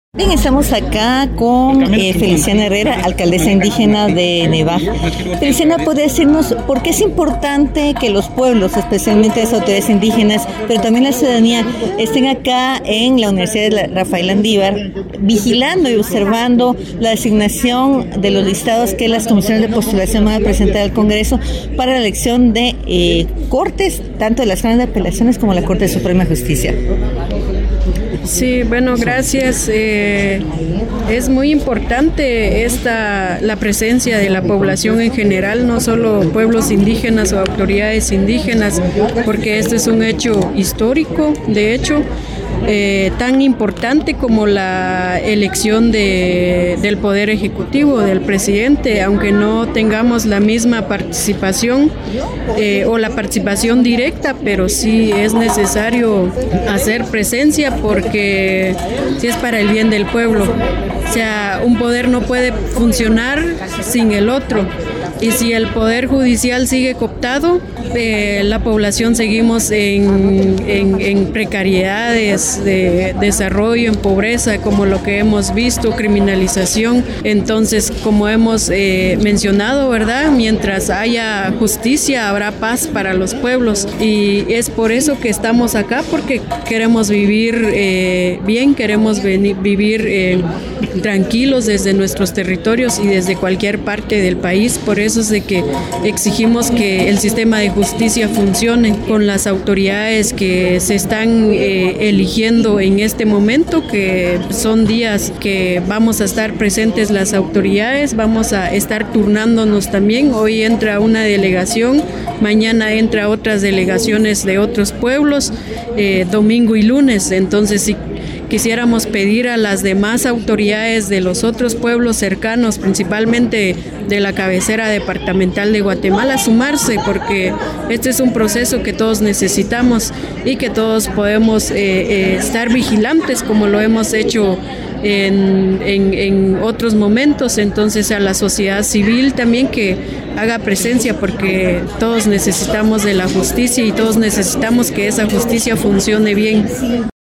Bien, estamos acá con Feliciana Herrera, alcaldesa indígena de Nevaj. Feliciana, ¿puede decirnos por qué es importante que los pueblos, especialmente las autoridades indígenas, pero también la ciudadanía, estén acá en la Universidad de Rafael Landívar, vigilando y observando la designación de los listados que las comisiones de postulación van a presentar al Congreso para la elección de cortes, tanto de las Cámaras de Apelaciones como la Corte de Suprema Justicia? Sí, bueno, gracias. Es muy importante la presencia de la población en general, no solo pueblos indígenas o autoridades indígenas, porque este es un hecho histórico, de hecho, tan importante como la elección del Poder Ejecutivo, del presidente, aunque no tengamos la misma participación o la participación directa, pero sí es necesario hacer presencia porque sí es para el bien del pueblo. O sea, un poder no puede funcionar sin el otro. Y si el Poder Judicial sigue cooptado, la población seguimos en precariedades de desarrollo, en pobreza, como lo que hemos visto, criminalización. Entonces, como hemos mencionado, ¿verdad? Mientras haya justicia, habrá paz para los pueblos. Y es por eso que estamos acá, porque queremos vivir bien, queremos vivir tranquilos desde nuestros territorios y desde cualquier parte del país. Por eso es de que exigimos que el sistema de justicia funcione con las autoridades que se están eligiendo en este momento, que son días que vamos a estar presentes las autoridades, vamos a estar turnándonos también. Hoy entra una delegación, mañana entra otras delegaciones de otros pueblos, domingo y lunes. Entonces, si quisiéramos pedir a las demás autoridades de los otros pueblos cercanos, principalmente de la cabecera departamental de Guatemala, sumarse, porque este es un proceso que todos necesitamos y que todos podemos estar vigilantes como lo hemos hecho en otros momentos. Entonces, a la sociedad civil también que haga presencia, porque todos necesitamos de la justicia y todos necesitamos que esa justicia funcione bien.